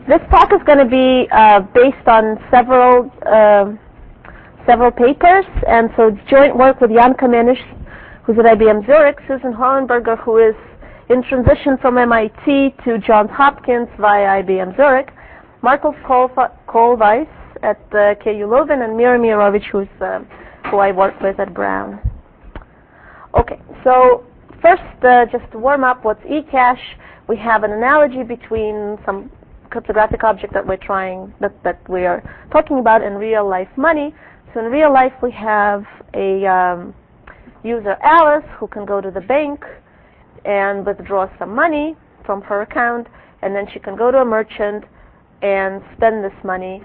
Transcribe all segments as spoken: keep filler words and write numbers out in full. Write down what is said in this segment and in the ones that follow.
This talk is going to be uh, based on several uh, several papers, and so it's joint work with Jan Kamenisch, who's at I B M Zurich, Susan Hohenberger, who is in transition from M I T to Johns Hopkins via I B M Zurich, Markus Kohlweiss at uh, K U Leuven, and Mira Mirovic, who's uh, who I work with at Brown. Okay, so first, uh, just to warm up, what's eCash? We have an analogy between some cryptographic object that we're trying, that, that we are talking about in real life money. So in real life, we have a um, user, Alice, who can go to the bank and withdraw some money from her account, and then she can go to a merchant and spend this money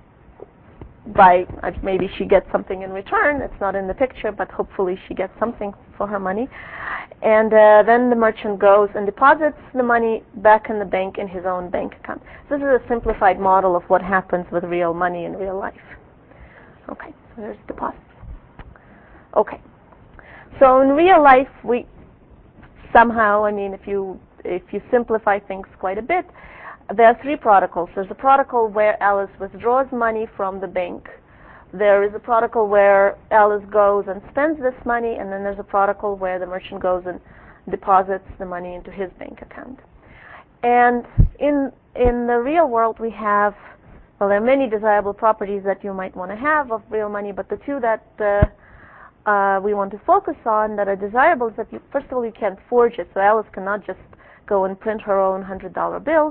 by, uh, maybe she gets something in return. It's not in the picture, but hopefully she gets something for her money. And uh, then the merchant goes and deposits the money back in the bank in his own bank account. This is a simplified model of what happens with real money in real life. Okay, so there's deposits. Okay, so in real life, we somehow, I mean, if you if you simplify things quite a bit, there are three protocols. There's a protocol where Alice withdraws money from the bank. There is a protocol where Alice goes and spends this money, and then there's a protocol where the merchant goes and deposits the money into his bank account. And in in the real world, we have, well, there are many desirable properties that you might want to have of real money, but the two that uh, uh, we want to focus on that are desirable is that, you, first of all, you can't forge it, so Alice cannot just go and print her own one hundred dollar bills.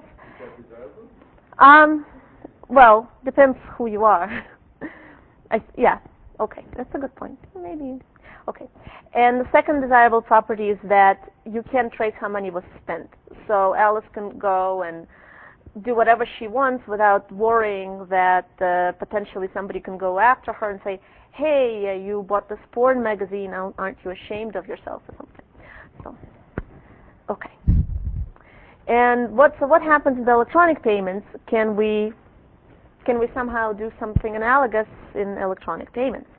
Um, well, depends who you are. I, yeah, okay, that's a good point. Maybe, okay. And the second desirable property is that you can trace how money was spent. So Alice can go and do whatever she wants without worrying that uh, potentially somebody can go after her and say, hey, uh, you bought this porn magazine, aren't you ashamed of yourself or something? So, okay. And what, so what happens with electronic payments? Can we, can we somehow do something analogous in electronic payments?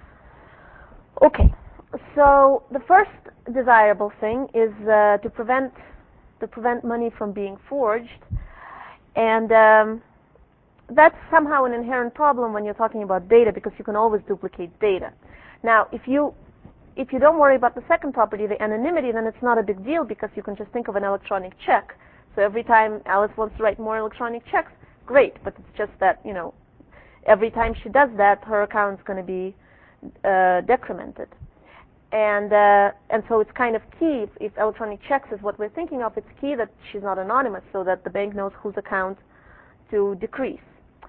Okay, so the first desirable thing is uh, to prevent to prevent money from being forged, and um, that's somehow an inherent problem when you're talking about data, because you can always duplicate data. Now, if you If you don't worry about the second property, the anonymity, then it's not a big deal, because you can just think of an electronic check. So every time Alice wants to write more electronic checks, great, but it's just that, you know, every time she does that, her account's going to be uh, decremented. And uh, and so it's kind of key, if, if electronic checks is what we're thinking of, it's key that she's not anonymous, so that the bank knows whose account to decrease.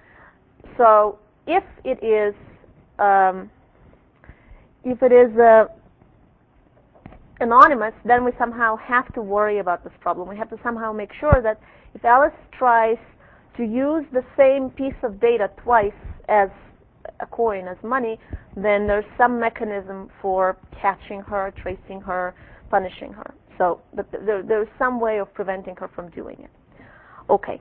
So if it is um, if it is uh, anonymous, then we somehow have to worry about this problem. We have to somehow make sure that if Alice tries to use the same piece of data twice as a coin, as money, then there's some mechanism for catching her, tracing her, punishing her. So but there, there's some way of preventing her from doing it. Okay.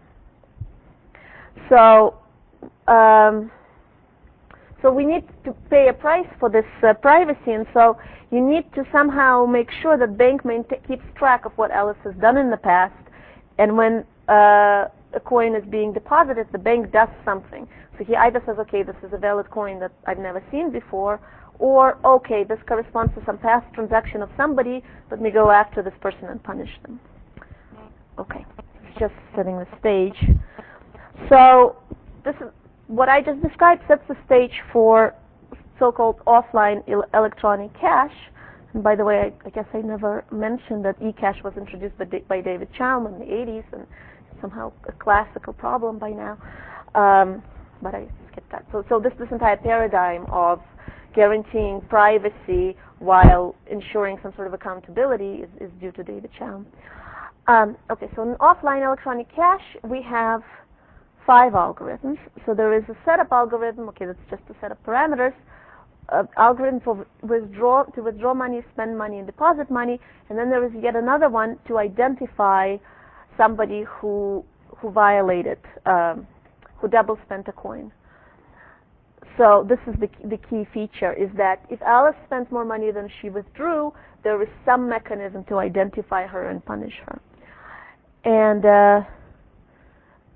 So um, So we need to pay a price for this uh, privacy, and so you need to somehow make sure that bank mainta- keeps track of what Alice has done in the past, and when uh, a coin is being deposited, the bank does something. So he either says, okay, this is a valid coin that I've never seen before, or, okay, this corresponds to some past transaction of somebody, let me go after this person and punish them. Okay, it's just setting the stage. So this is what I just described sets the stage for so-called offline el- electronic cash. And by the way, I, I guess I never mentioned that eCash was introduced by, D- by David Chaum in the eighties, and somehow a classical problem by now. Um, but I skipped that. So, so this, this entire paradigm of guaranteeing privacy while ensuring some sort of accountability is, is due to David Chaum. Um, okay, so in offline electronic cash, we have five algorithms. So there is a setup algorithm, okay, that's just a set of parameters, uh, algorithm for withdraw, to withdraw money, spend money, and deposit money, and then there is yet another one to identify somebody who who violated, um, who double spent a coin. So this is the, the key feature, is that if Alice spends more money than she withdrew, there is some mechanism to identify her and punish her. And uh,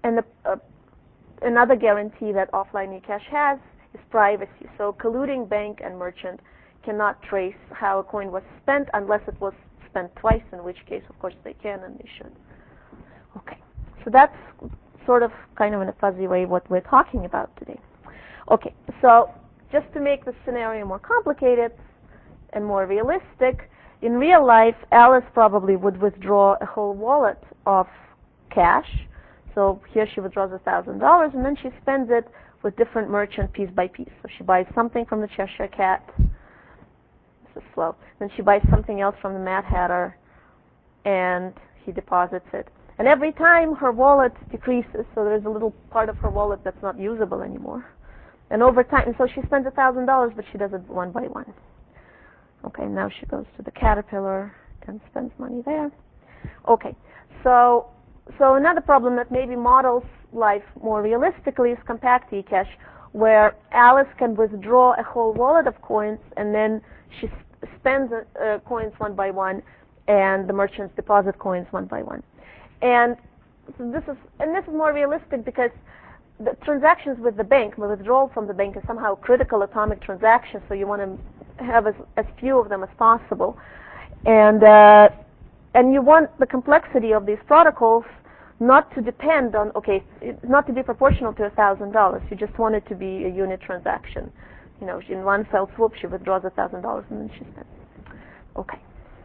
and the, uh, another guarantee that offline eCash has is privacy. So colluding bank and merchant cannot trace how a coin was spent unless it was spent twice, in which case, of course, they can and they should. Okay, so that's sort of kind of in a fuzzy way what we're talking about today. Okay, so just to make the scenario more complicated and more realistic, in real life, Alice probably would withdraw a whole wallet of cash. So here she withdraws one thousand dollars, and then she spends it with different merchants piece by piece. So she buys something from the Cheshire Cat. This is slow. Then she buys something else from the Mad Hatter, and he deposits it. And every time her wallet decreases, so there's a little part of her wallet that's not usable anymore. And over time, and so she spends one thousand dollars, but she does it one by one. Okay, now she goes to the Caterpillar and spends money there. Okay, so so another problem that maybe models life more realistically is compact eCash, where Alice can withdraw a whole wallet of coins, and then she sp- spends uh, coins one by one, and the merchants deposit coins one by one. And so this is and this is more realistic because the transactions with the bank, the withdrawal from the bank, is somehow critical atomic transactions, so you want to have as, as few of them as possible. And uh, and you want the complexity of these protocols not to depend on, okay, not to be proportional to one thousand dollars. You just want it to be a unit transaction. You know, in one fell swoop, she withdraws one thousand dollars and then she spends it. Okay.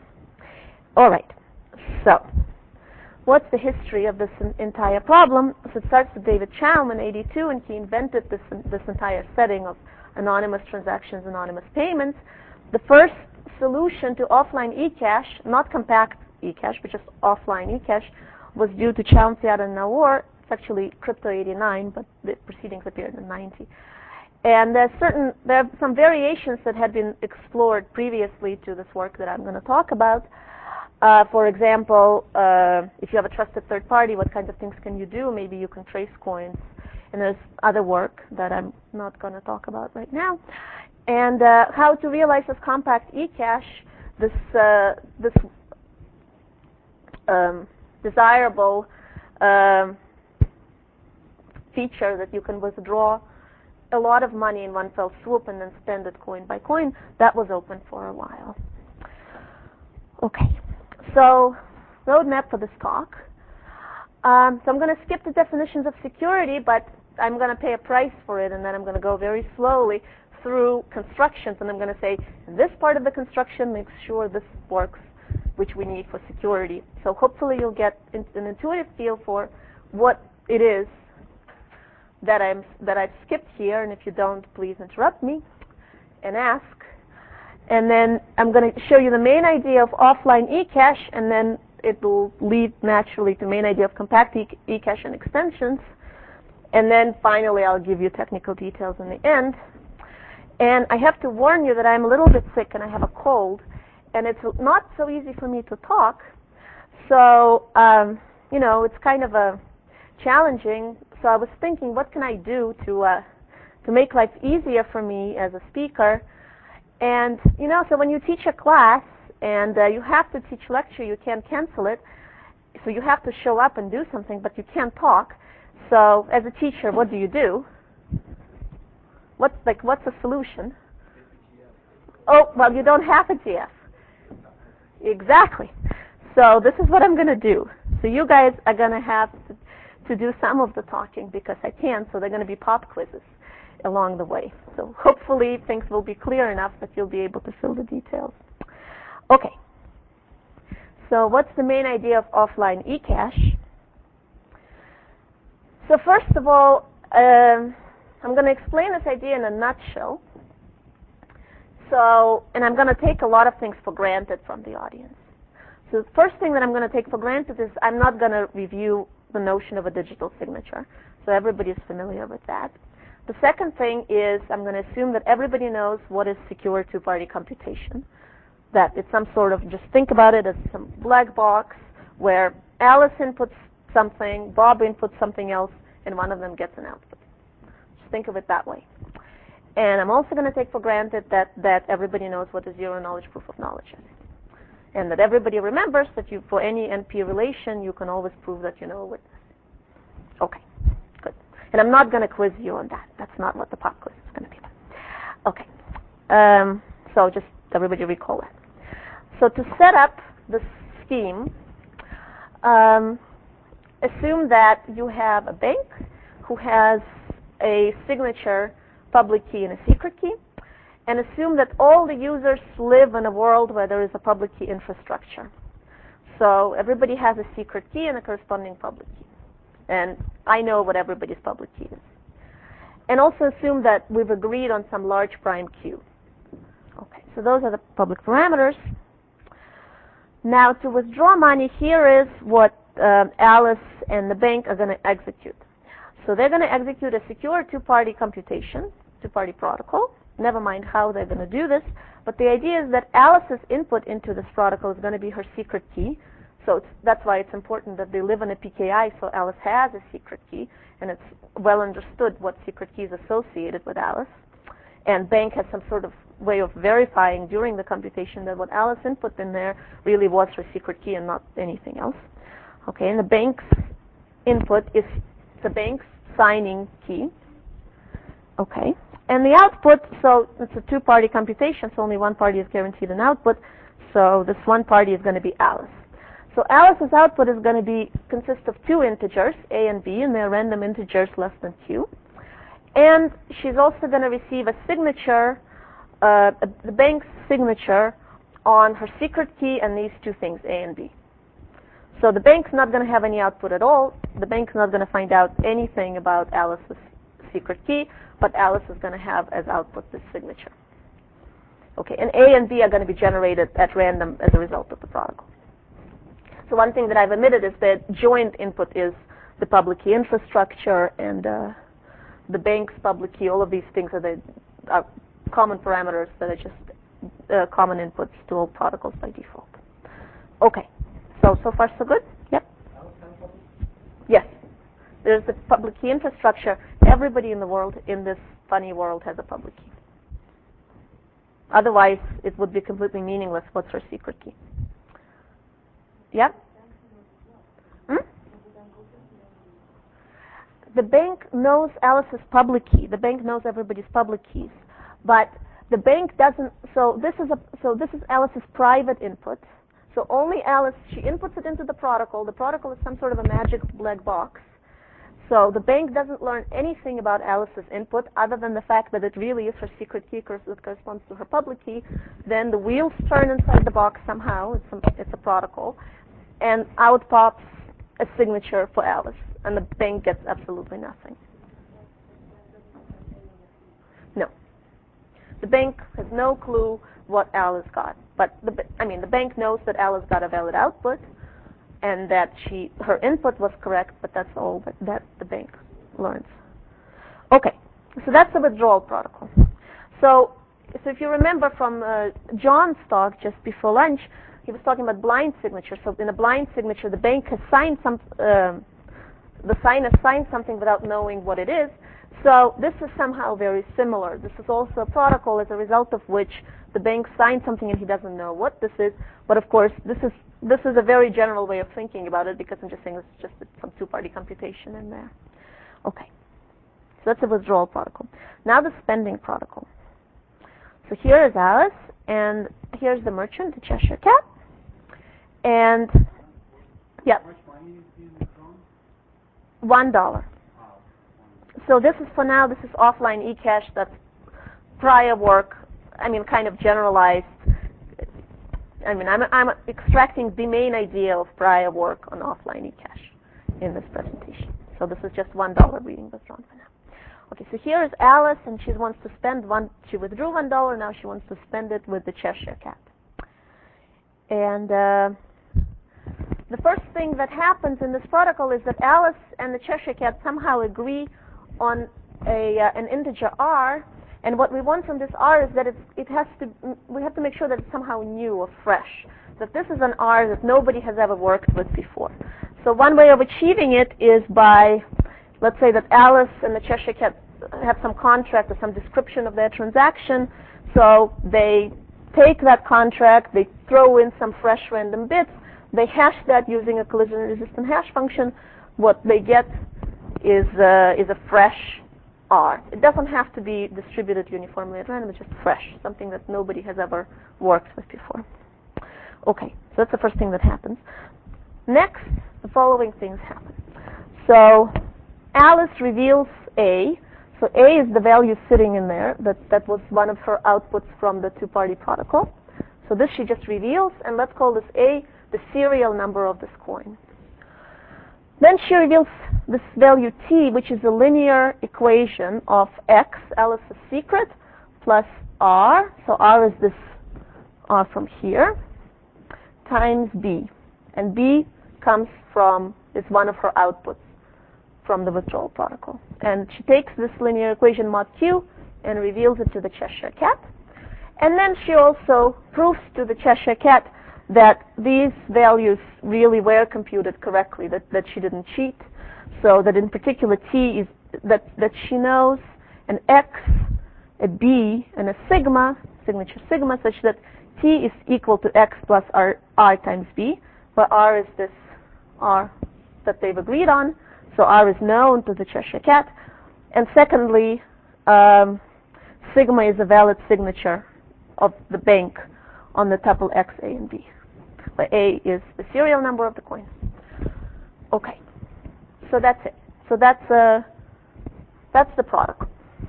All right. So what's the history of this entire problem? So it starts with David Chaum in eighty-two, and he invented this this entire setting of anonymous transactions, anonymous payments. The first solution to offline eCash, not compact eCash, but just offline eCash, was due to Chaum, Fiat, and Naor. It's actually Crypto eighty-nine, but the proceedings appeared in ninety. And there's certain there are some variations that had been explored previously to this work that I'm going to talk about. Uh, for example, uh, if you have a trusted third party, what kinds of things can you do? Maybe you can trace coins. And there's other work that I'm not going to talk about right now. And uh, how to realize this compact eCash, this uh, this um, desirable um, feature that you can withdraw a lot of money in one fell swoop and then spend it coin by coin, that was open for a while. Okay. So, roadmap for this talk. Um, so I'm going to skip the definitions of security, but I'm going to pay a price for it, and then I'm going to go very slowly through constructions, and I'm going to say this part of the construction makes sure this works, which we need for security. So hopefully you'll get an intuitive feel for what it is that I'm that I've skipped here, and if you don't, please interrupt me and ask. And then I'm going to show you the main idea of offline eCash, and then it will lead naturally to the main idea of compact e- eCash and extensions. And then finally, I'll give you technical details in the end. And I have to warn you that I'm a little bit sick and I have a cold, and it's not so easy for me to talk. So, um, you know, it's kind of a challenging. So I was thinking, what can I do to uh, to make life easier for me as a speaker? And, you know, so when you teach a class and uh, you have to teach lecture, you can't cancel it. So you have to show up and do something, but you can't talk. So as a teacher, what do you do? What's, like, what's the solution? Oh, well, you don't have a G F. Exactly. So this is what I'm going to do. So you guys are going to have to, to do some of the talking because I can't, so they're going to be pop quizzes along the way. So hopefully things will be clear enough that you'll be able to fill the details. Okay. So what's the main idea of offline eCash? So first of all, um, I'm going to explain this idea in a nutshell. So, and I'm going to take a lot of things for granted from the audience. So the first thing that I'm going to take for granted is I'm not going to review the notion of a digital signature. So everybody is familiar with that. The second thing is I'm going to assume that everybody knows what is secure two-party computation. That it's some sort of, just think about it as some black box where Alice inputs something, Bob inputs something else, and one of them gets an output. Just think of it that way. And I'm also going to take for granted that, that everybody knows what a zero-knowledge proof of knowledge is. And that everybody remembers that you, for any N P relation, you can always prove that you know a witness. Okay. And I'm not going to quiz you on that. That's not what the pop quiz is going to be about. Okay. Um, so just everybody recall that. So to set up the scheme, um, assume that you have a bank who has a signature, public key, and a secret key, and assume that all the users live in a world where there is a public key infrastructure. So everybody has a secret key and a corresponding public key. And I know what everybody's public key is. And also assume that we've agreed on some large prime Q. Okay, so those are the public parameters. Now to withdraw money, here is what um, Alice and the bank are going to execute. So they're going to execute a secure two-party computation, two-party protocol. Never mind how they're going to do this, but the idea is that Alice's input into this protocol is going to be her secret key. So it's, that's why it's important that they live in a P K I, so Alice has a secret key, and it's well understood what secret key is associated with Alice. And bank has some sort of way of verifying during the computation that what Alice input in there really was her secret key and not anything else. Okay, and the bank's input is the bank's signing key. Okay, and the output, so it's a two-party computation, so only one party is guaranteed an output, so this one party is going to be Alice. So Alice's output is going to be consist of two integers, A and B, and they're random integers less than Q. And she's also going to receive a signature, uh, the bank's signature on her secret key and these two things, A and B. So the bank's not going to have any output at all. The bank's not going to find out anything about Alice's secret key, but Alice is going to have as output this signature. Okay, and A and B are going to be generated at random as a result of the protocol. So one thing that I've omitted is that joint input is the public key infrastructure and uh, the bank's public key. All of these things are the are common parameters that are just uh, common inputs to all protocols by default. Okay, so so far so good? Yep. Yes. There's the public key infrastructure. Everybody in the world, in this funny world, has a public key. Otherwise, it would be completely meaningless. What's her secret key? Yep. Hmm? The bank knows Alice's public key. The bank knows everybody's public keys, but the bank doesn't. So this is a. So this is Alice's private input. So only Alice. She inputs it into the protocol. The protocol is some sort of a magic black box. So the bank doesn't learn anything about Alice's input other than the fact that it really is her secret key that corresponds to her public key. Then the wheels turn inside the box somehow. It's a, it's a protocol. And out pops a signature for Alice. And the bank gets absolutely nothing. No. The bank has no clue what Alice got. But, the, I mean, the bank knows that Alice got a valid output and that she her input was correct, but that's all that, that the bank learns. Okay, so that's the withdrawal protocol. So, so if you remember from uh, John's talk just before lunch, he was talking about blind signature. So in a blind signature, the bank has signed some, uh, the signer signed something without knowing what it is. So this is somehow very similar. This is also a protocol as a result of which the bank signed something and he doesn't know what this is. But of course, this is this is a very general way of thinking about it because I'm just saying it's just some two-party computation in there. Okay, so that's a withdrawal protocol. Now the spending protocol. So here is Alice, and here's the merchant, the Cheshire Cat, and yeah, one dollar. So this is for now. This is offline eCash. That's prior work. I mean, kind of generalized. I mean, I'm, I'm extracting the main idea of prior work on offline eCash in this presentation. So this is just one dollar being withdrawn for now. Okay, so here is Alice, and she wants to spend one. She withdrew one dollar. Now she wants to spend it with the Cheshire Cat. And uh, the first thing that happens in this protocol is that Alice and the Cheshire Cat somehow agree on a uh, an integer r. And what we want from this r is that it's, it has to, we have to make sure that it's somehow new or fresh, that this is an r that nobody has ever worked with before. So one way of achieving it is by, let's say that Alice and the Cheshire Cat have some contract or some description of their transaction. So they take that contract, they throw in some fresh random bits, they hash that using a collision-resistant hash function. What they get is uh, is a fresh R. It doesn't have to be distributed uniformly at random. It's just fresh, something that nobody has ever worked with before. Okay, so that's the first thing that happens. Next, the following things happen. So Alice reveals A. So A is the value sitting in there. That, that was one of her outputs from the two-party protocol. So this she just reveals, and let's call this A the serial number of this coin. Then she reveals this value T, which is a linear equation of X, Alice's secret, plus R. So R is this R from here, times B. And B comes from, is one of her outputs from the withdrawal protocol. And she takes this linear equation mod Q and reveals it to the Cheshire Cat. And then she also proves to the Cheshire Cat that these values really were computed correctly, that, that she didn't cheat. So that in particular T is, that, that she knows an X, a B, and a sigma, signature sigma, such that T is equal to X plus R, R times B, where R is this R that they've agreed on. So R is known to the Cheshire Cat. And secondly, um, sigma is a valid signature of the bank on the tuple X, A, and B, where A is the serial number of the coin. Okay, so that's it. So that's uh, that's the product.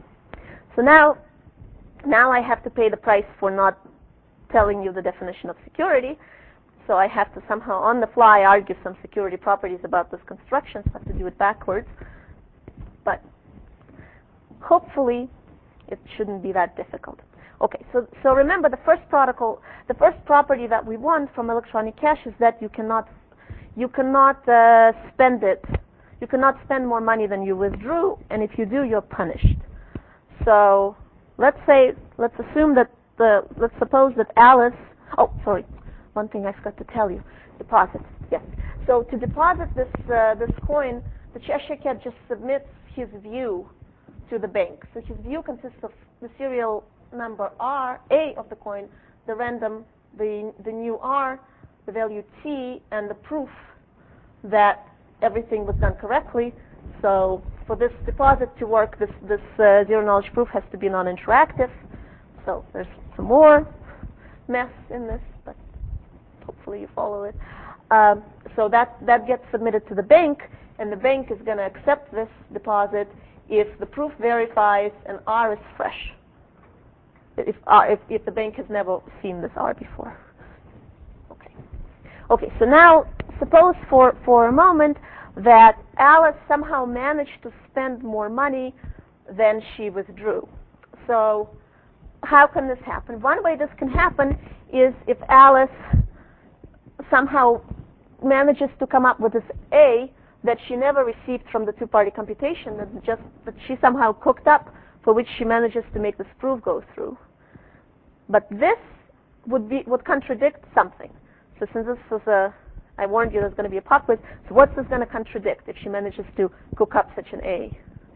So now, now I have to pay the price for not telling you the definition of security. So I have to somehow on the fly argue some security properties about this construction. So I have to do it backwards. But hopefully it shouldn't be that difficult. Okay, so, so remember the first protocol, the first property that we want from electronic cash is that you cannot, you cannot uh, spend it, you cannot spend more money than you withdrew, and if you do, you're punished. So let's say, let's assume that the, let's suppose that Alice, oh, sorry, one thing I forgot to tell you, deposit, yes. So to deposit this, uh, this coin, the Cheshire Cat just submits his view to the bank. So his view consists of the serial number R, A of the coin, the random, the, the new R, the value T, and the proof that everything was done correctly. So for this deposit to work, this, this uh, zero knowledge proof has to be non-interactive. So there's some more mess in this, but hopefully you follow it. Um, so that, that gets submitted to the bank, and the bank is going to accept this deposit if the proof verifies and R is fresh. If, R, if, if the bank has never seen this R before. Okay. Okay, so now suppose for, for a moment that Alice somehow managed to spend more money than she withdrew. So how can this happen? One way this can happen is if Alice somehow manages to come up with this A that she never received from the two-party computation, that just that she somehow cooked up, for which she manages to make this proof go through. But this would be would contradict something. So since this was a, I warned you there's going to be a pop quiz, so what's this going to contradict if she manages to cook up such an A?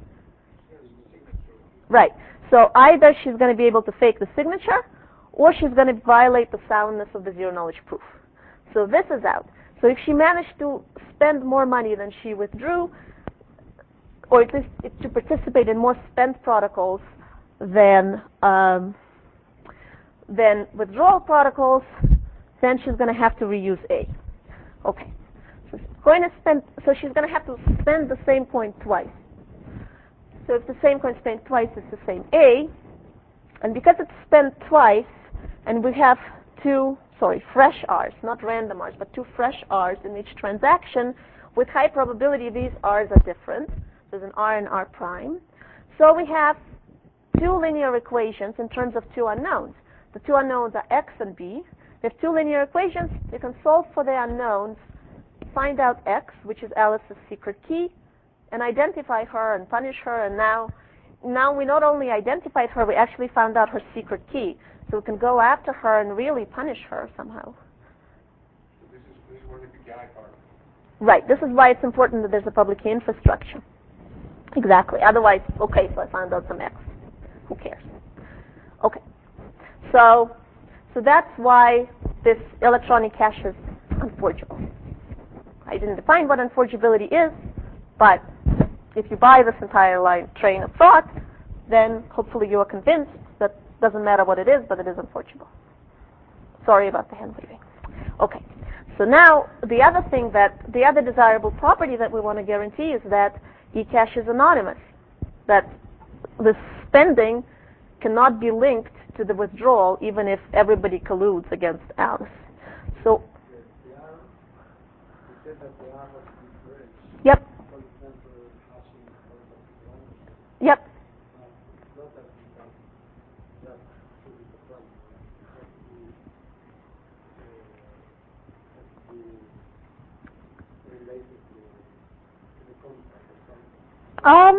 Right. So either she's going to be able to fake the signature, or she's going to violate the soundness of the zero-knowledge proof. So this is out. So if she managed to spend more money than she withdrew, or at least to participate in more spend protocols than um, than withdrawal protocols, then she's going to have to reuse A. Okay. So coin is spent. So she's going to have to spend the same coin twice. So if the same coin is spent twice, it's the same A. And because it's spent twice, and we have two, sorry, fresh R's, not random R's, but two fresh R's in each transaction, with high probability these R's are different. There's an R and R prime. So we have two linear equations in terms of two unknowns. The two unknowns are X and B. We have two linear equations. You can solve for the unknowns, find out X, which is Alice's secret key, and identify her and punish her. And now, now we not only identified her, we actually found out her secret key. So we can go after her and really punish her somehow. So this is, this is where the P K I part. Right. This is why it's important that there's a public key infrastructure. Exactly. Otherwise, okay, so I found out some X. Who cares? Okay. So, so that's why this electronic cash is unforgeable. I didn't define what unforgeability is, but if you buy this entire line train of thought, then hopefully you are convinced that it doesn't matter what it is, but it is unfortunate. Sorry about the hand waving. Okay, so now the other thing that, the other desirable property that we want to guarantee is that eCash is anonymous, that the spending cannot be linked to the withdrawal even if everybody colludes against Alice. So, yep. Yep. Um,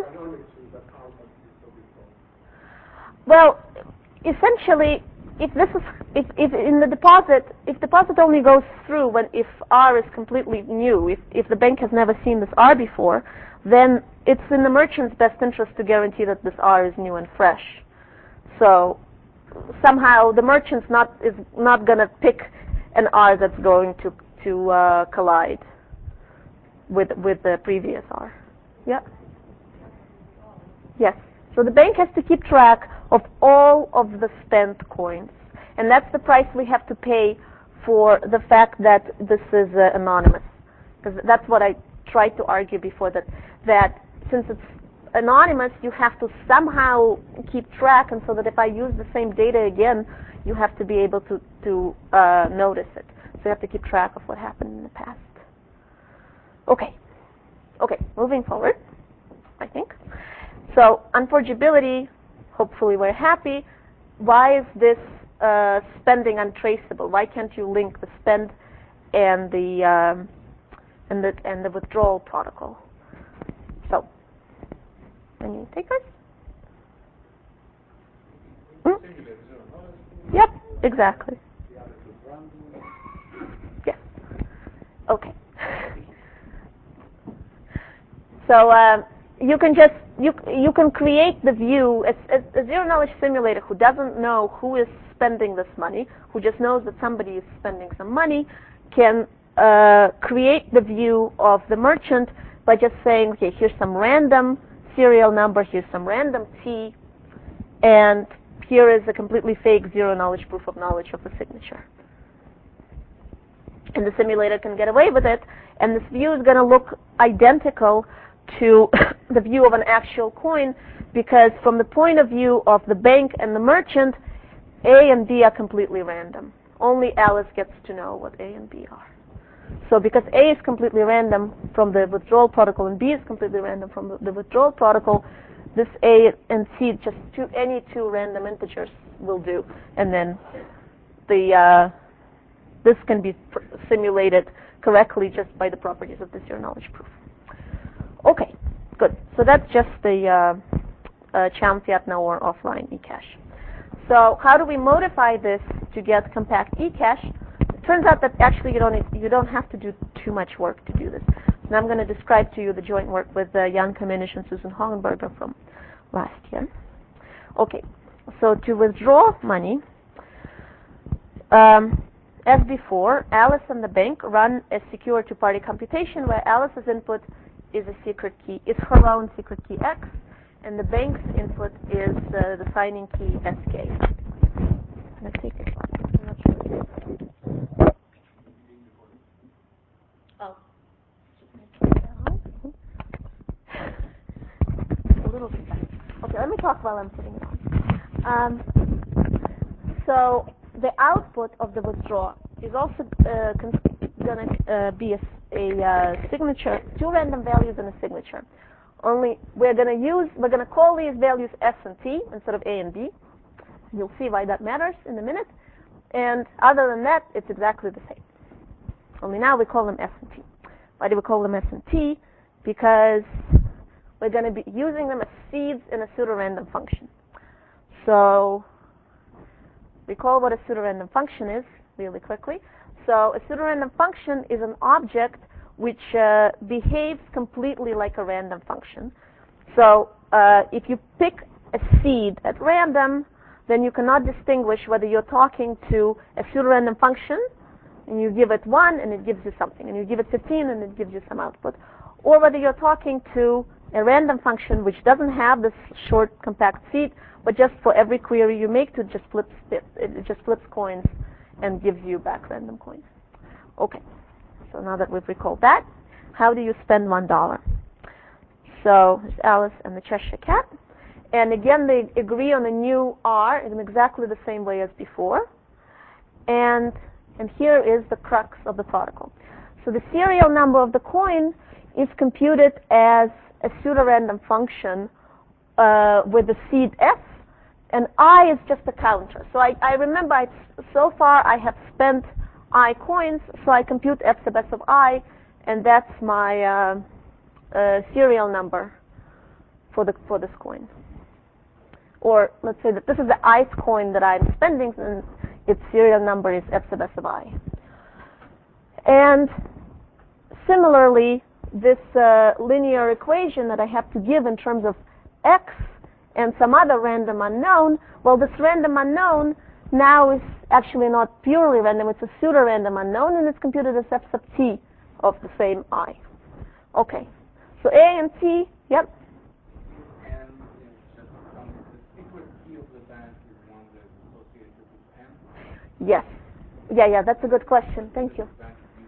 well, essentially, if this is, if, if in the deposit, if deposit only goes through when if R is completely new, if, if the bank has never seen this R before, then it's in the merchant's best interest to guarantee that this R is new and fresh. So somehow the merchant's not is not going to pick an R that's going to to uh, collide with with the previous R. Yeah. Yes. So the bank has to keep track of all of the spent coins, and that's the price we have to pay for the fact that this is uh, anonymous. Because that's what I tried to argue before, that that since it's anonymous, you have to somehow keep track, and so that if I use the same data again, you have to be able to to uh, notice it. So you have to keep track of what happened in the past. Okay. Okay. Moving forward, I think. So unforgeability, hopefully we're happy. Why is this uh, spending untraceable? Why can't you link the spend and the um, and the and the withdrawal protocol? So, any takers? Hmm? Yep, exactly. Yes. Okay. So. Uh, You can just you you can create the view. As, as a zero knowledge simulator who doesn't know who is spending this money, who just knows that somebody is spending some money, can uh, create the view of the merchant by just saying, okay, here's some random serial number, here's some random T, and here is a completely fake zero knowledge proof of knowledge of the signature. And the simulator can get away with it, and this view is going to look identical to the view of an actual coin, because from the point of view of the bank and the merchant, A and B are completely random. Only Alice gets to know what A and B are. So because A is completely random from the withdrawal protocol and B is completely random from the, the withdrawal protocol, this A and C, just two, any two random integers will do. And then the uh, this can be pr- simulated correctly just by the properties of the zero knowledge proof. Okay, good. So that's just the uh, uh, Chamfiat or offline eCash. So how do we modify this to get compact eCash? It turns out that actually you don't you don't have to do too much work to do this. And I'm going to describe to you the joint work with uh, Jan Kamenisch and Susan Hollenberger from last year. Okay, so to withdraw money, um, as before, Alice and the bank run a secure two-party computation where Alice's input is a secret key, is her own secret key X, and the bank's input is uh, the signing key S K. Let's take it. I'm not sure. Oh. A little bit better. Okay, let me talk while I'm putting it on. Um, so the output of the withdrawal is also uh, going to uh, be a a uh, signature, two random values and a signature. Only we're going to use, we're going to call these values S and T instead of A and B. You'll see why that matters in a minute. And other than that, it's exactly the same. Only now we call them S and T. Why do we call them S and T? Because we're going to be using them as seeds in a pseudorandom function. So recall what a pseudorandom function is really quickly. So a pseudorandom function is an object which uh, behaves completely like a random function. So uh, if you pick a seed at random, then you cannot distinguish whether you're talking to a pseudorandom function and you give it one and it gives you something, and you give it fifteen and it gives you some output, or whether you're talking to a random function which doesn't have this short compact seed, but just for every query you make, to just flips it, it just flips coins and gives you back random coins. Okay, so now that we've recalled that, how do you spend one dollar? So it's Alice and the Cheshire Cat, and again they agree on a new R in exactly the same way as before, and and here is the crux of the protocol. So the serial number of the coin is computed as a pseudo-random function uh, with the seed f, and I is just a counter. So I, I remember I, so far I have spent I coins, so I compute f sub s of I, and that's my uh, uh, serial number for the for this coin. Or let's say that this is the ith coin that I'm spending, and its serial number is f sub s of I. And similarly, this uh, linear equation that I have to give in terms of x and some other random unknown, well, this random unknown now is actually not purely random, it's a pseudo-random unknown, and it's computed as f sub t of the same I. Okay, so A and T, yep. And is um, the secret key of the bank is one that is associated with N? Yes. Yeah, yeah, that's a good question. Thank you.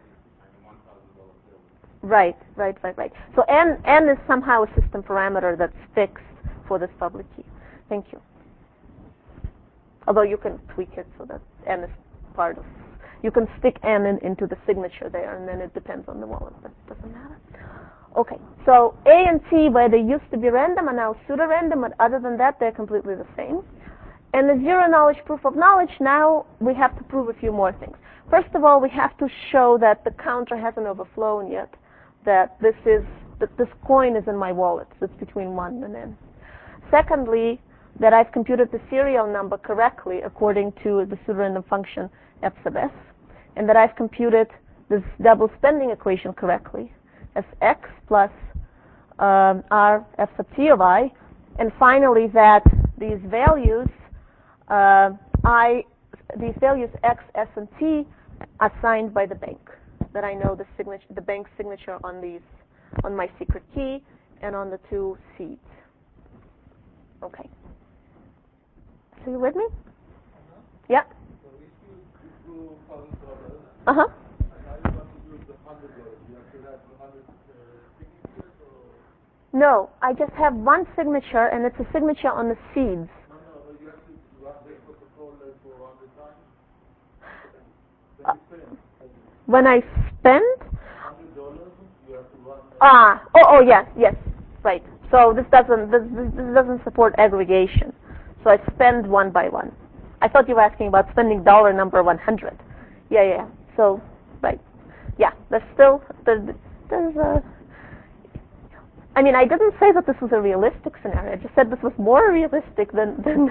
Right, right, right, right. So N, N is somehow a system parameter that's fixed for this public key. Thank you. Although you can tweak it so that N is part of, you can stick N in, into the signature there, and then it depends on the wallet, but it doesn't matter. Okay, so A and T, where they used to be random, are now pseudo-random, but other than that, they're completely the same. And the zero-knowledge proof of knowledge, now we have to prove a few more things. First of all, we have to show that the counter hasn't overflown yet, that this is that this coin is in my wallet, so it's between one and n. Secondly, that I've computed the serial number correctly according to the pseudo-random function f sub s, and that I've computed this double spending equation correctly as x plus um, r f sub t of I, and finally that these values uh, I these values x, s, and t are signed by the bank. That I know the signature, the bank's signature on these, on my secret key, and on the two seeds. Okay. So you with me? Uh-huh. Yeah. So if you do thousand dollars, Uh huh. and now you want to use the hundred dollars, you have to have the hundred uh, signatures, or? No, I just have one signature, and it's a signature on the seeds. No, no, but you have to run the protocol uh, for one hundred times. Uh, Then you spend. when I spend. Hundred dollars, you have to run. Ah. Oh. Oh. Yes. Yes. Right. So this doesn't this, this doesn't support aggregation. So I spend one by one. I thought you were asking about spending dollar number one hundred. Yeah. Yeah. So right. Yeah. There's still there's, there's a. I mean, I didn't say that this was a realistic scenario. I just said this was more realistic than than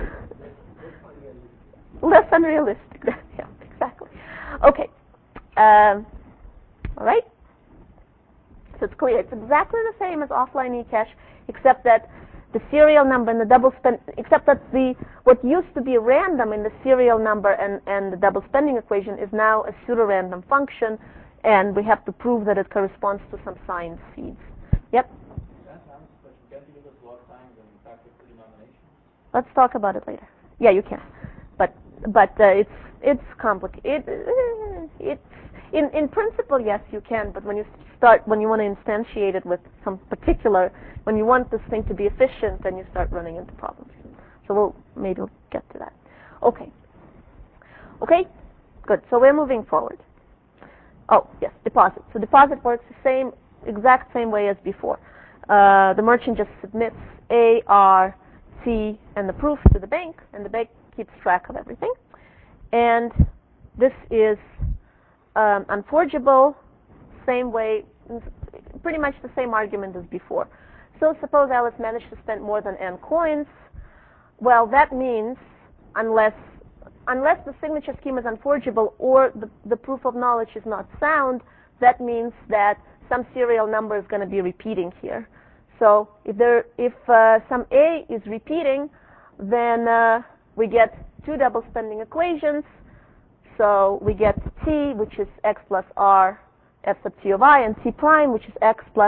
less unrealistic. Yeah. Exactly. Okay. Um, all right. So it's clear. It's exactly the same as offline eCash, except that the serial number and the double spend, except that the what used to be random in the serial number and, and the double spending equation is now a pseudo-random function, and we have to prove that it corresponds to some signed seeds. Yep. Let's talk about it later. Yeah, you can, but but uh, it's it's complicated. It, it's in in principle, yes, you can, but when you start, when you want to instantiate it with some particular, when you want this thing to be efficient, then you start running into problems. So we'll maybe we'll get to that. Okay. Okay. Good. So we're moving forward. Oh yes, deposit. So deposit works the same, exact same way as before. Uh, the merchant just submits A, R, T, and the proof to the bank, and the bank keeps track of everything. And this is um, unforgeable, same way, pretty much the same argument as before. So suppose Alice managed to spend more than n coins. Well, that means unless unless the signature scheme is unforgeable or the, the proof of knowledge is not sound, that means that some serial number is going to be repeating here. So if there, if uh, some A is repeating, then uh, we get two double spending equations. So we get T, which is x plus R f sub t of I, and T prime, which is x plus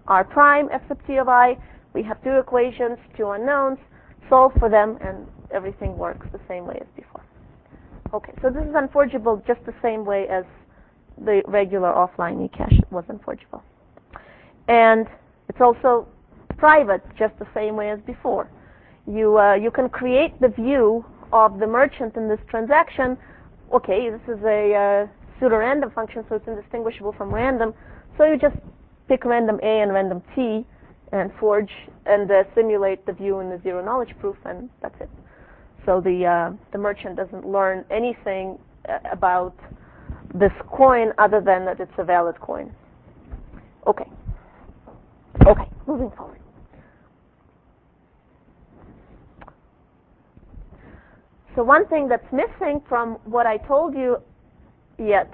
r prime f sub t of I. We have two equations, two unknowns, solve for them, and everything works the same way as before. Okay, so this is unforgeable just the same way as the regular offline eCache was unforgeable. And it's also private just the same way as before. You, uh, you can create the view of the merchant in this transaction. Okay, this is a uh, pseudo-random function, so it's indistinguishable from random. So you just pick random A and random T and forge and uh, simulate the view in the zero knowledge proof, and that's it. So the, uh, the merchant doesn't learn anything uh, about this coin other than that it's a valid coin. Okay. Okay, moving forward. So one thing that's missing from what I told you yet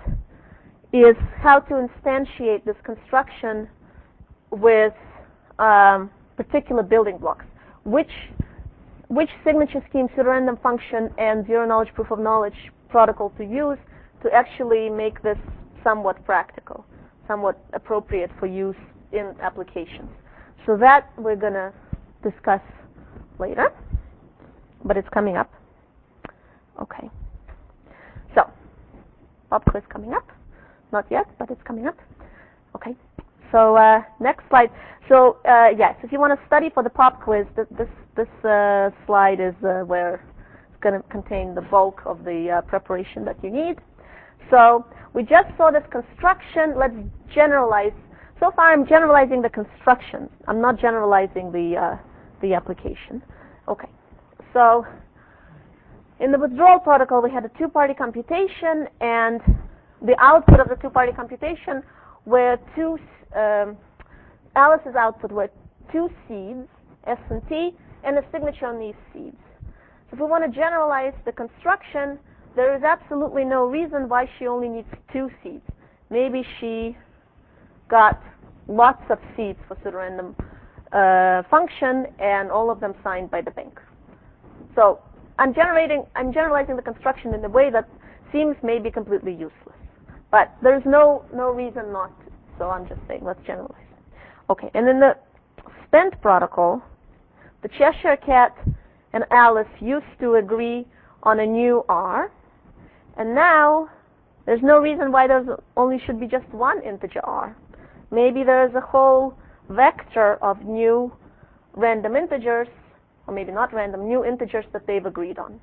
is how to instantiate this construction with um, particular building blocks. Which which signature scheme, pseudo-random function, and zero-knowledge proof of knowledge protocol to use to actually make this somewhat practical, somewhat appropriate for use in applications. So that we're going to discuss later, but it's coming up. Okay. So, pop quiz coming up. Not yet, but it's coming up. Okay. So uh, next slide. So uh, yes, if you want to study for the pop quiz, th this this uh, slide is uh, where it's going to contain the bulk of the uh, preparation that you need. So we just saw this construction. Let's generalize. So far, I'm generalizing the construction. I'm not generalizing the uh, the application. Okay. So in the withdrawal protocol, we had a two-party computation, and the output of the two-party computation were two. Um, Alice's output were two seeds, S and T, and a signature on these seeds. So if we want to generalize the construction, there is absolutely no reason why she only needs two seeds. Maybe she got lots of seeds for pseudo-random uh, function, and all of them signed by the bank. So I'm generating, I'm generalizing the construction in a way that seems maybe completely useless, but there's no no reason not to. So I'm just saying, let's generalize. Okay, and in the spent protocol, the Cheshire Cat and Alice used to agree on a new R, and now there's no reason why there only should be just one integer R. Maybe there's a whole vector of new random integers, or maybe not random, new integers that they've agreed on.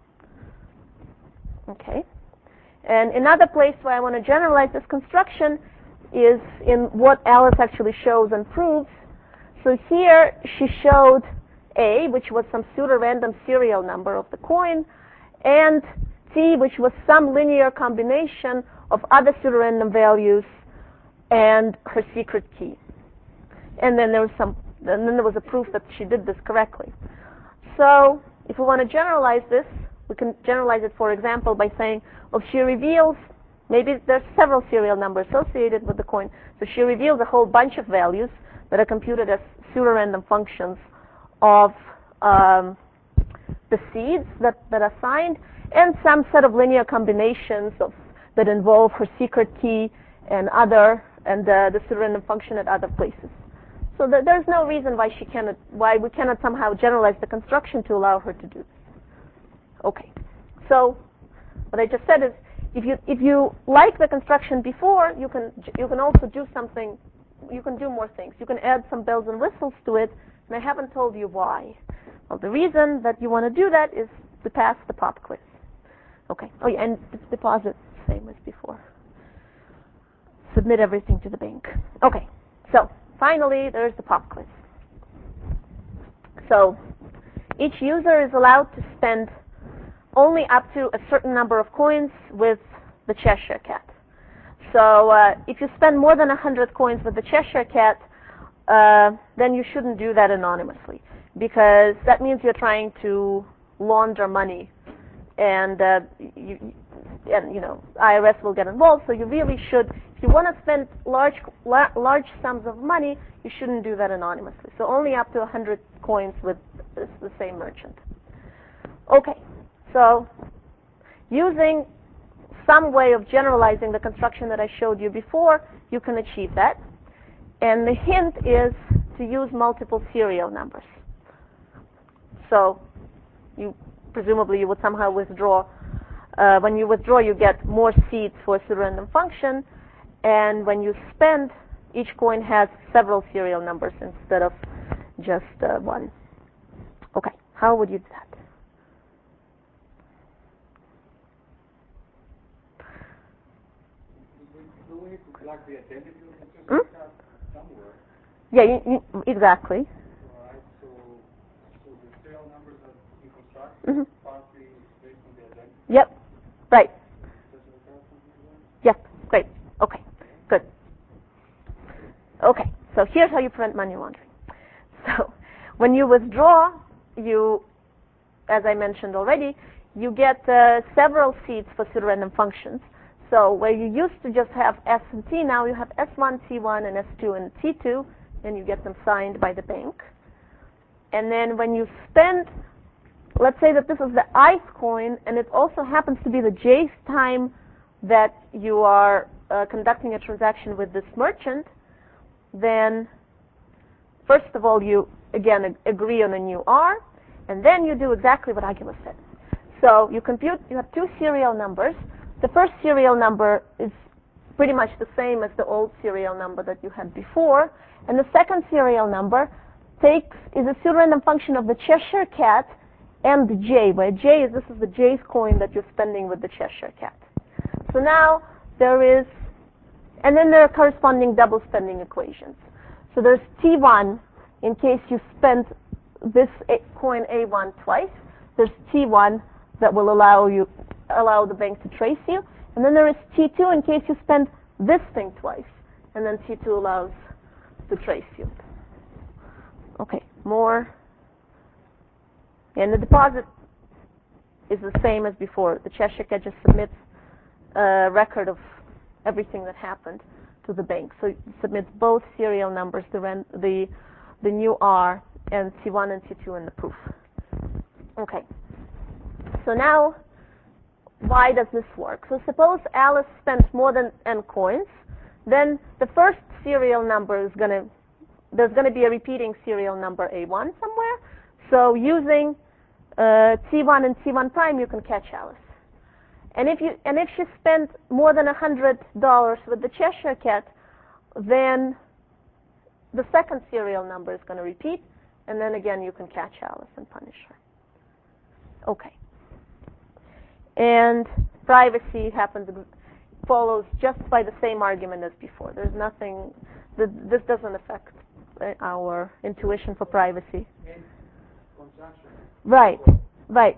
Okay, and another place where I want to generalize this construction is in what Alice actually shows and proves. So here she showed A, which was some pseudo-random serial number of the coin, and T, which was some linear combination of other pseudo-random values and her secret key. And then there was some, and then there was a proof that she did this correctly. So if we want to generalize this, we can generalize it, for example, by saying, well, she reveals, maybe there's several serial numbers associated with the coin, so she reveals a whole bunch of values that are computed as pseudo-random functions of um, the seeds that, that are signed, and some set of linear combinations of, that involve her secret key and other, and uh, the pseudo-random function at other places. So th there's no reason why she cannot, why we cannot somehow generalize the construction to allow her to do this. Okay, so what I just said is, if you if you like the construction before, you can you can also do something. You can do more things. You can add some bells and whistles to it, and I haven't told you why. Well, the reason that you want to do that is to pass the pop quiz. Okay. Oh yeah, and deposit same as before. Submit everything to the bank. Okay. So finally, there's the pop quiz. So each user is allowed to spend only up to a certain number of coins with the Cheshire Cat. So uh, if you spend more than one hundred coins with the Cheshire Cat, uh, then you shouldn't do that anonymously, because that means you're trying to launder money, and uh, you, and you know I R S will get involved. So you really should, if you want to spend large la large sums of money, you shouldn't do that anonymously. So only up to one hundred coins with this, the same merchant. Okay. So using some way of generalizing the construction that I showed you before, you can achieve that. And the hint is to use multiple serial numbers. So you presumably you would somehow withdraw. Uh, when you withdraw, you get more seeds for a pseudo-random function, and when you spend, each coin has several serial numbers instead of just uh, one. Okay, how would you do that? Do we need to plug the identity of the Hmm? card somewhere? Yeah, you, you, exactly. All right, so, so the serial numbers that you construct Mm-hmm. partly based on the identity. Yep, right. Does it occur something like Yep, great. Okay, good. Okay, so here's how you prevent money laundering. So when you withdraw, you, as I mentioned already, you get uh, several seeds for pseudo-random functions. So where you used to just have S and T, now you have S one, T one, and S two and T two, and you get them signed by the bank. And then when you spend, let's say that this is the ICE coin, and it also happens to be the J's time that you are uh, conducting a transaction with this merchant, then first of all you again ag- agree on a new R, and then you do exactly what Agila said. So you compute, you have two serial numbers. The first serial number is pretty much the same as the old serial number that you had before, and the second serial number takes is a pseudo-random function of the Cheshire Cat and the J, where J is, this is the J's coin that you're spending with the Cheshire Cat. So now there is, and then there are corresponding double spending equations. So there's T one in case you spend this a- coin A one twice. There's T one that will allow you allow the bank to trace you, and then there is T two in case you spend this thing twice, and then T two allows to trace you. Okay, more. And the deposit is the same as before. The Cheshire Cat just submits a record of everything that happened to the bank. So it submits both serial numbers, the rent, the the new R, and T one and T two in the proof. Okay. So now, why does this work? So suppose Alice spends more than n coins, then the first serial number is going to, there's going to be a repeating serial number A one somewhere. So using uh, T one and T one prime, you can catch Alice. And if you and if she spent more than a hundred dollars with the Cheshire Cat, then the second serial number is going to repeat, and then again you can catch Alice and punish her. Okay. And privacy happens follows just by the same argument as before. There's nothing. This doesn't affect our intuition for privacy. Right. Right.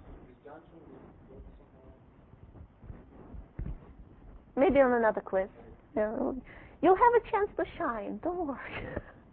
Maybe on another quiz. You'll have a chance to shine. Don't worry.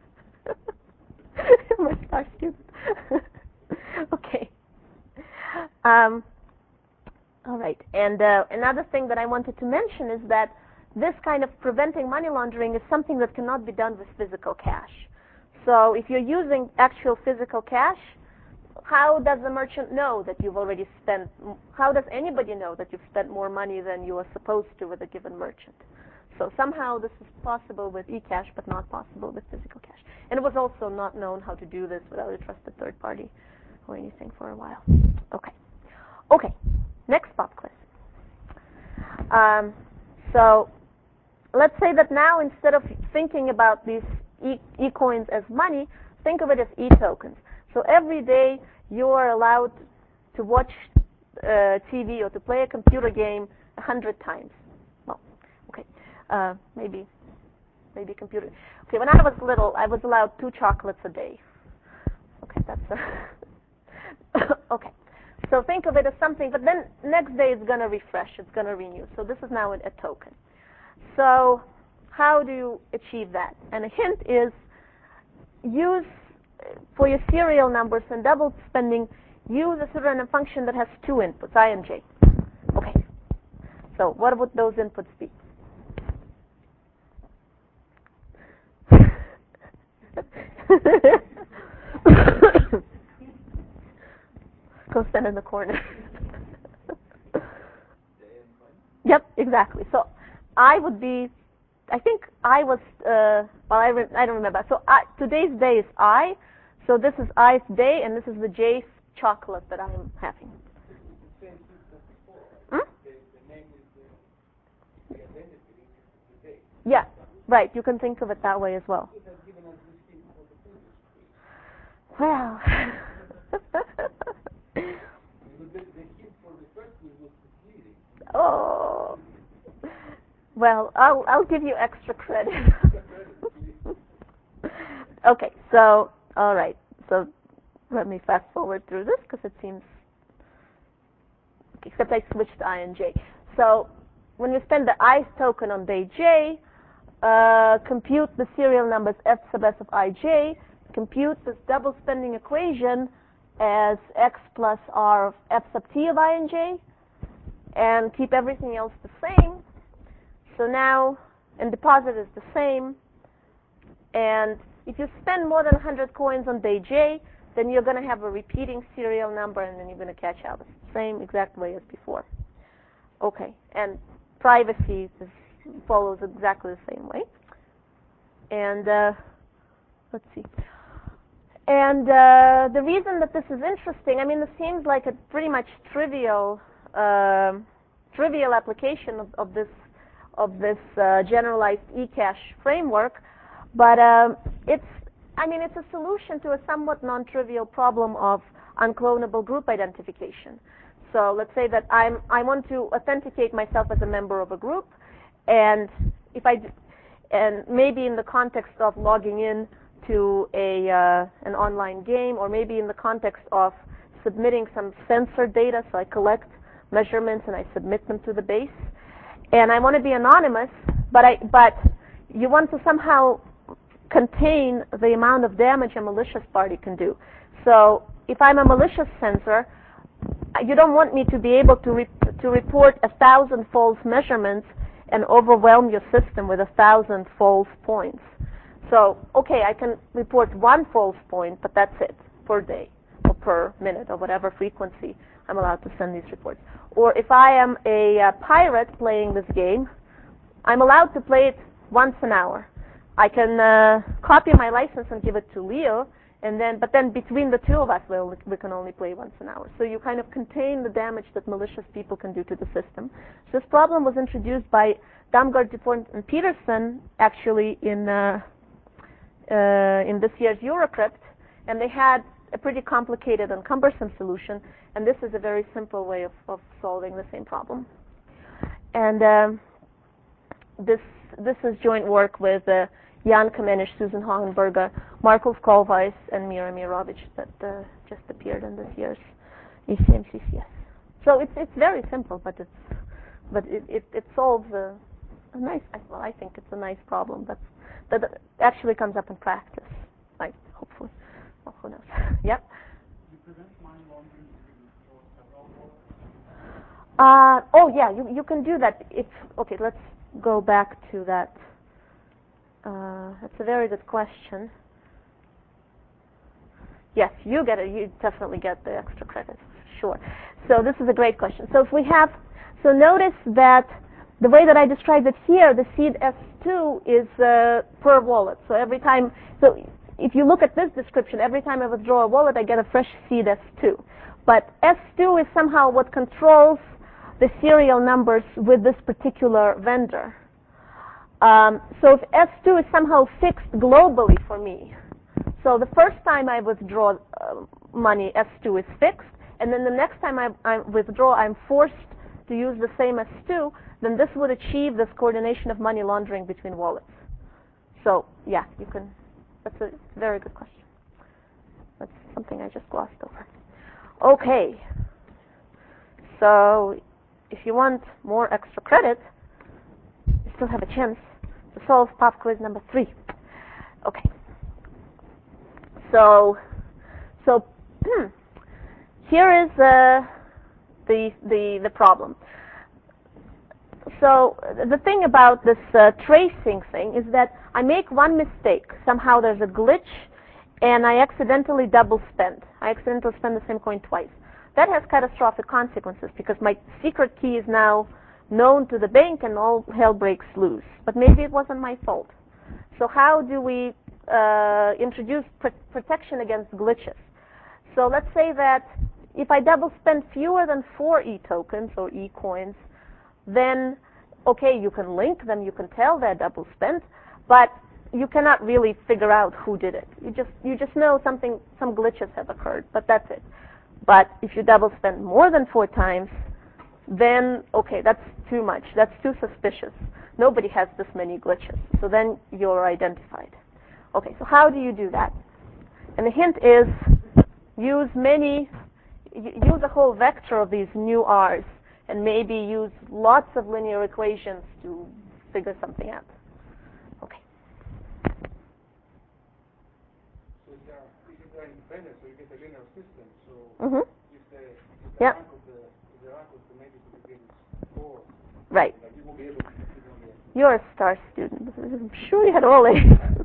My star student. Okay. Um, all right. And uh, another thing that I wanted to mention is that this kind of preventing money laundering is something that cannot be done with physical cash. So if you're using actual physical cash, how does the merchant know that you've already spent, how does anybody know that you've spent more money than you are supposed to with a given merchant? So somehow this is possible with eCash, but not possible with physical cash. And it was also not known how to do this without a trusted third party or anything for a while. Okay. Okay. Next pop quiz. Um, so let's say that now instead of thinking about these e- e-coins as money, think of it as e-tokens. So every day you are allowed to watch uh, T V or to play a computer game a hundred times. Well, okay, uh, maybe, maybe computer. Okay, when I was little, I was allowed two chocolates a day. Okay, that's a okay. So think of it as something, but then next day it's going to refresh, it's going to renew. So this is now a, a token. So how do you achieve that? And a hint is use, for your serial numbers and double spending, use a pseudo-random function that has two inputs, I and j. Okay. So what would those inputs be? Go stand in the corner. Yep, exactly. So I would be I think I was, uh, well, I, re I don't remember. So I, today's day is I, so this is I's day, and this is the J's chocolate that I'm having. Hmm? Yeah, right. You can think of it that way as well. Well, oh, well, I'll I'll give you extra credit. Okay, so all right, so let me fast forward through this because it seems, except I switched to I and J. So when you spend the I token on day J, uh, compute the serial numbers f sub s of ij, compute this double spending equation as x plus r of f sub t of I and j, and keep everything else the same. So now, and deposit is the same, and if you spend more than one hundred coins on day j, then you're going to have a repeating serial number, and then you're going to catch out the same exact way as before. Okay, and privacy is, follows exactly the same way. And uh, let's see. And uh, the reason that this is interesting, I mean, this seems like a pretty much trivial, uh, trivial application of, of this of this uh, generalized eCache framework, but um, it's, I mean, it's a solution to a somewhat non-trivial problem of unclonable group identification. So let's say that I'm, I want to authenticate myself as a member of a group, and if I, and maybe in the context of logging in to a uh, an online game, or maybe in the context of submitting some sensor data, so I collect measurements and I submit them to the base, and I want to be anonymous, but I, but you want to somehow contain the amount of damage a malicious party can do. So if I'm a malicious sensor, you don't want me to be able to re to report a thousand false measurements and overwhelm your system with a thousand false points. So, okay, I can report one false point, but that's it, per day, or per minute, or whatever frequency I'm allowed to send these reports. Or if I am a uh, pirate playing this game, I'm allowed to play it once an hour. I can uh, copy my license and give it to Leo, and then, but then between the two of us, we'll, we can only play once an hour. So you kind of contain the damage that malicious people can do to the system. This problem was introduced by Damgaard, Dupont, and Peterson, actually, in uh, uh, in this year's Eurocrypt, and they had a pretty complicated and cumbersome solution, and this is a very simple way of, of solving the same problem. And um, this this is joint work with uh, Jan Kamenisch, Susan Hohenberger, Markus Kohlweiss, and Mira Mirovic that uh, just appeared in this year's E C M C C S. So it's it's very simple, but it's but it it, it solves a, a nice. Well, I think it's a nice problem that's, that actually comes up in practice. Like hopefully, well, who knows? Yep. You prevent money laundering for several wallets? Uh, oh yeah, you you can do that. If okay, let's go back to that. Uh, that's a very good question. Yes, you get it. You definitely get the extra credit, sure. So this is a great question. So if we have, so notice that the way that I described it here, the seed S two is uh, per wallet. So every time, so if you look at this description, every time I withdraw a wallet, I get a fresh seed S two. But S two is somehow what controls the serial numbers with this particular vendor. Um, so if S two is somehow fixed globally for me, so the first time I withdraw uh, money, S two is fixed, and then the next time I, I withdraw, I'm forced to use the same S two, then this would achieve this coordination of money laundering between wallets. So yeah, you can, that's a very good question. That's something I just glossed over. Okay, so if you want more extra credit, you still have a chance to solve pop quiz number three. Okay. So, so hmm, here is uh, the the the problem. So the thing about this uh, tracing thing is that I make one mistake. Somehow there's a glitch, and I accidentally double spend. I accidentally spend the same coin twice. That has catastrophic consequences because my secret key is now known to the bank and all hell breaks loose. But maybe it wasn't my fault. So how do we uh, introduce pr protection against glitches? So let's say that if I double spend fewer than four E tokens or E coins, then okay, you can link them, you can tell they're double spent, but you cannot really figure out who did it. You just you just know something, some glitches have occurred, but that's it. But if you double spend more than four times, then okay, that's too much. That's too suspicious. Nobody has this many glitches. So then you're identified. Okay, so how do you do that? And the hint is use many, use a whole vector of these new R's, and maybe use lots of linear equations to figure something out. Okay. So they are, if they are independent, so you get a linear system. So mm-hmm. if the, if the yep. rank of the, if the rank of the maybe to begin is four, right. like you will be able to succeed on the end. You're a star student. I'm sure you had all A's.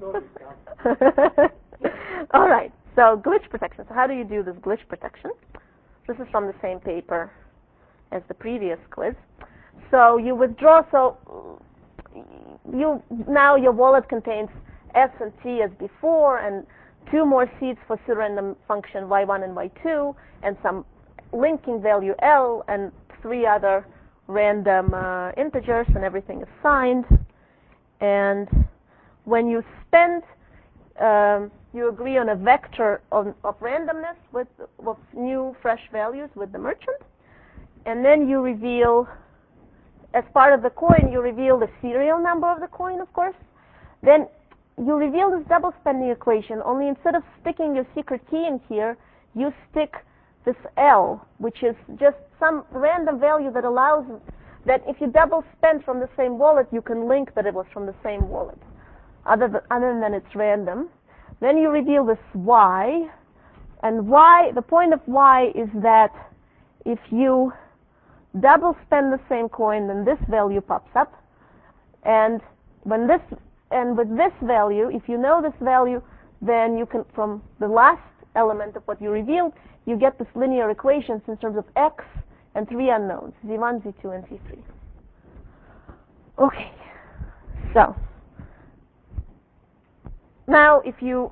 All right. So glitch protection. So how do you do this glitch protection? This is from the same paper as the previous quiz. So you withdraw. So you now your wallet contains S and T as before, and two more seeds for pseudorandom function Y one and Y two, and some linking value L, and three other random uh, integers, and everything is signed. And when you spend, um, you agree on a vector of, of randomness with, with new fresh values with the merchant, and then you reveal, as part of the coin, you reveal the serial number of the coin, of course. Then you reveal this double spending equation, only instead of sticking your secret key in here, you stick this L, which is just some random value that allows that if you double spend from the same wallet, you can link that it was from the same wallet, other than, other than it's random. Then you reveal this Y, and Y, the point of Y is that if you double spend the same coin, then this value pops up, and when this and with this value, if you know this value, then you can, from the last element of what you revealed, you get this linear equations in terms of X and three unknowns, Z one, Z two, and Z three. Okay, so now if you,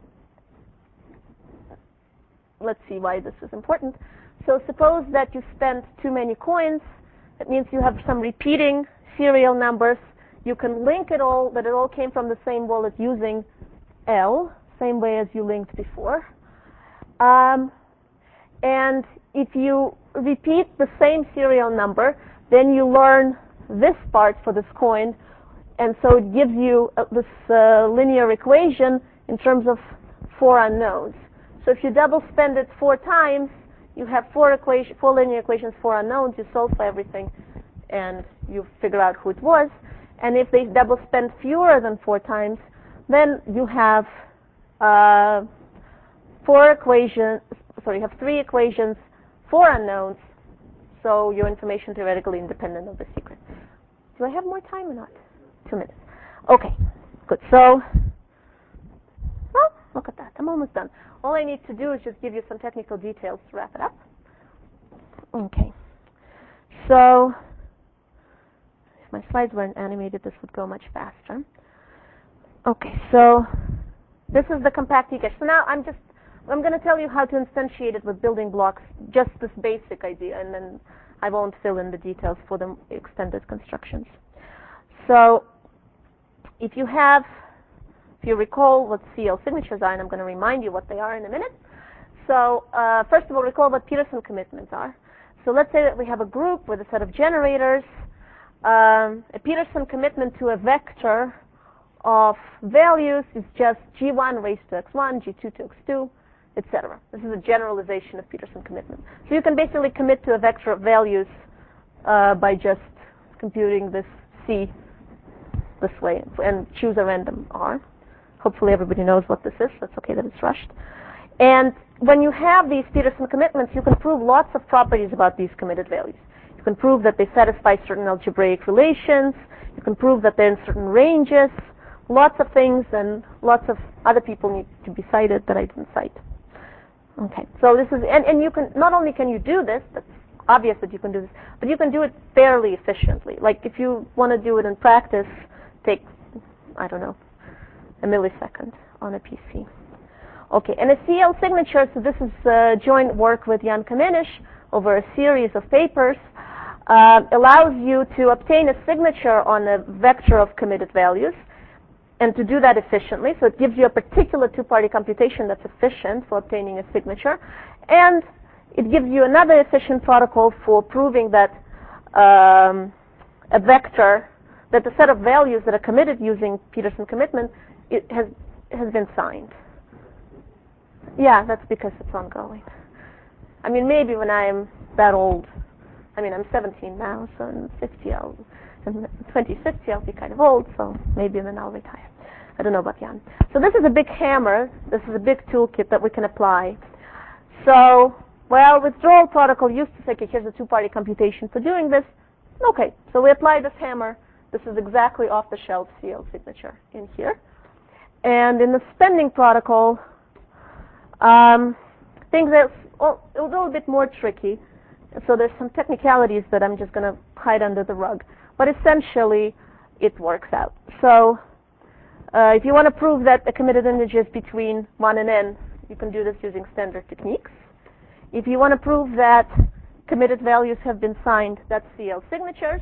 let's see why this is important. So suppose that you spent too many coins. That means you have some repeating serial numbers. You can link it all, that it all came from the same wallet using L, same way as you linked before. Um, and if you repeat the same serial number, then you learn this part for this coin, and so it gives you uh, this uh, linear equation in terms of four unknowns. So if you double spend it four times, you have four equation, four linear equations, four unknowns. You solve for everything, and you figure out who it was. And if they double spend fewer than four times, then you have uh, four equations. Sorry, you have three equations, four unknowns. So your information theoretically independent of the secret. Do I have more time or not? Two minutes. Okay, good. So, well, look at that. I'm almost done. All I need to do is just give you some technical details to wrap it up. Okay. So, if my slides weren't animated, this would go much faster. Okay, so this is the compact e-cache. So now I'm just, I'm going to tell you how to instantiate it with building blocks, just this basic idea, and then I won't fill in the details for the extended constructions. So if you have, if you recall what C L signatures are, and I'm going to remind you what they are in a minute. So uh, first of all, recall what Peterson commitments are. So let's say that we have a group with a set of generators. Um, a Peterson commitment to a vector of values is just G one raised to X one, G two to X two, et cetera. This is a generalization of Peterson commitment. So you can basically commit to a vector of values uh, by just computing this C this way and choose a random R. Hopefully everybody knows what this is. That's okay that it's rushed. And when you have these Peterson commitments, you can prove lots of properties about these committed values. You can prove that they satisfy certain algebraic relations. You can prove that they're in certain ranges. Lots of things, and lots of other people need to be cited that I didn't cite. Okay, so this is, and, and you can, not only can you do this, that's obvious that you can do this, but you can do it fairly efficiently. Like if you want to do it in practice, take, I don't know, a millisecond on a P C. Okay, and a C L signature, so this is uh, joint work with Jan Kamenisch over a series of papers, uh, allows you to obtain a signature on a vector of committed values, and to do that efficiently. So it gives you a particular two-party computation that's efficient for obtaining a signature, and it gives you another efficient protocol for proving that um, a vector, that the set of values that are committed using Peterson commitment, it has has been signed. Yeah, that's because it's ongoing. I mean, maybe when I'm that old, I mean, I'm seventeen now, so in fifty, I'll, in twenty fifty, I'll be kind of old, so maybe then I'll retire. I don't know about Jan. So this is a big hammer. This is a big toolkit that we can apply. So, well, withdrawal protocol used to say, okay, here's a two-party computation for doing this. Okay, so we apply this hammer. This is exactly off-the-shelf C L signature in here. And in the spending protocol, um, things are a little bit more tricky. So there's some technicalities that I'm just going to hide under the rug. But essentially, it works out. So uh, if you want to prove that a committed image is between one and n, you can do this using standard techniques. If you want to prove that committed values have been signed, that's C L signatures.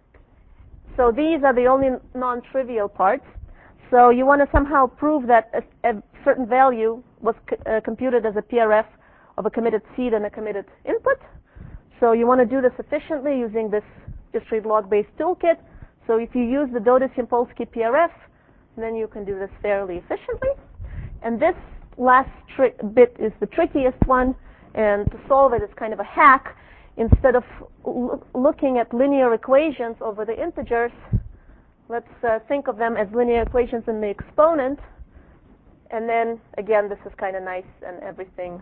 So these are the only non-trivial parts. So you want to somehow prove that a, a certain value was c uh, computed as a P R F of a committed seed and a committed input. So you want to do this efficiently using this discrete log-based toolkit. So if you use the Dodos-Yampolsky P R F, then you can do this fairly efficiently. And this last bit is the trickiest one, and to solve it is kind of a hack. Instead of looking at linear equations over the integers, let's uh, think of them as linear equations in the exponent. And then, again, this is kind of nice, and everything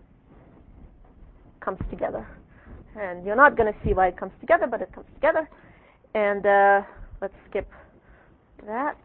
comes together. And you're not going to see why it comes together, but it comes together. And uh, let's skip that.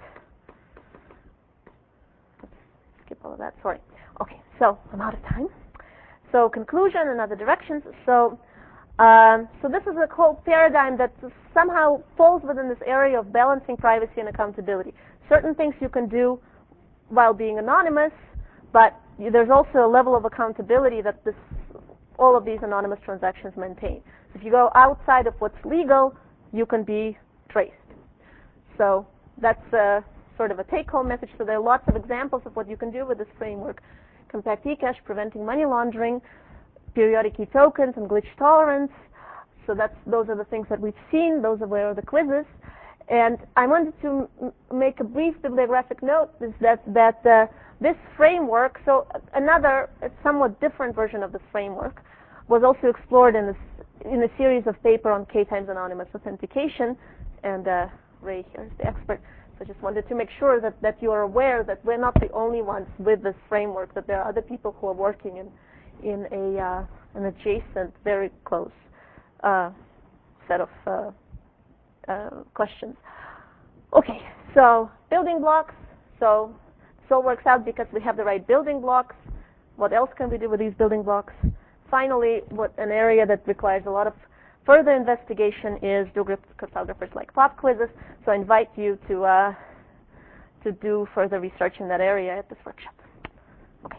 Let's skip all of that. Sorry. Okay, so I'm out of time. So conclusion and other directions. So, um, so this is a whole paradigm that somehow falls within this area of balancing privacy and accountability. Certain things you can do while being anonymous, but there's also a level of accountability that this all of these anonymous transactions maintain. If you go outside of what's legal, you can be traced. So that's a, sort of a take-home message. So there are lots of examples of what you can do with this framework. Compact eCash, preventing money laundering, periodic key tokens, and glitch tolerance. So that's those are the things that we've seen. Those are where the quizzes. And I wanted to m make a brief bibliographic note is that that uh, this framework, so another somewhat different version of this framework, was also explored in this in a series of paper on K times anonymous authentication. And uh, Ray here is the expert. So I just wanted to make sure that that you are aware that we're not the only ones with this framework. That there are other people who are working in in a uh, an adjacent, very close uh, set of uh, uh, questions. Okay, so building blocks. So this all works out because we have the right building blocks. What else can we do with these building blocks? Finally, what an area that requires a lot of further investigation is do cryptographers like pop quizzes? So I invite you to uh, to do further research in that area at this workshop. Okay.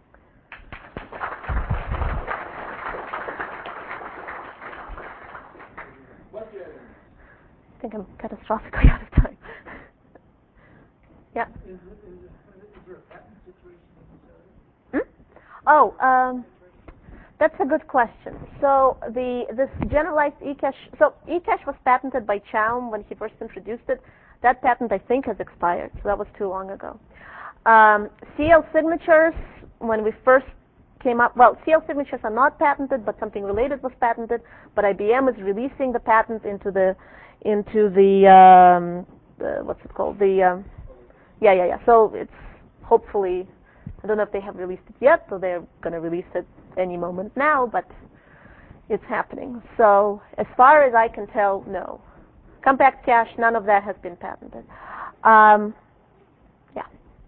I think I'm catastrophically out of time. Yeah. Is, is, is there a patent situation Hmm? Oh, um, that's a good question. So the this generalized eCash, so eCash was patented by Chaum when he first introduced it. That patent, I think, has expired, so that was too long ago. Um, C L signatures, when we first came up, well, C L signatures are not patented, but something related was patented. But I B M is releasing the patent into the into the, um, the what's it called? The um, yeah, yeah, yeah. So it's hopefully, I don't know if they have released it yet, so they're going to release it any moment now, but it's happening. So as far as I can tell, no. Compact cache, none of that has been patented. Um, yeah.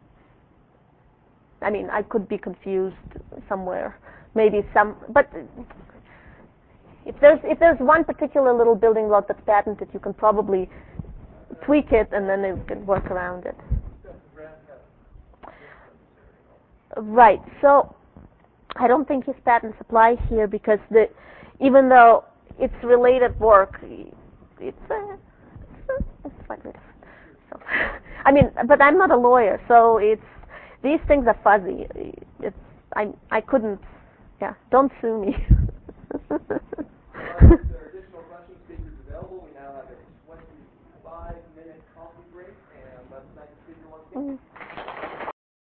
I mean, I could be confused somewhere. Maybe some, but if there's if there's one particular little building block that's patented, you can probably tweak it and then you can work around it. Right. So I don't think his patents apply here because the even though it's related work, it's uh, it's slightly different. So, I mean, but I'm not a lawyer, so it's these things are fuzzy. It's I I couldn't. Yeah, don't sue me. There are additional Russian speakers available. We now have a twenty-five minute coffee break, and let's thank the speaker once again. Mm.